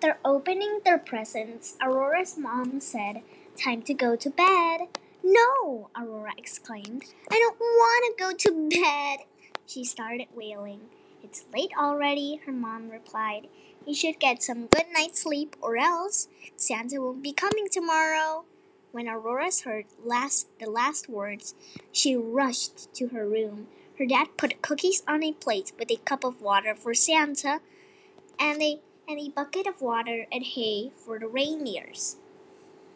After opening their presents, Aurora's mom said, "Time to go to bed." "No!" Aurora exclaimed. "I don't want to go to bed." She started wailing. "It's late already," her mom replied. "You should get some good night's sleep or else Santa won't be coming tomorrow." When Aurora heard the last words, she rushed to her room. Her dad put cookies on a plate with a cup of water for Santa and a bucket of water and hay for the reindeers.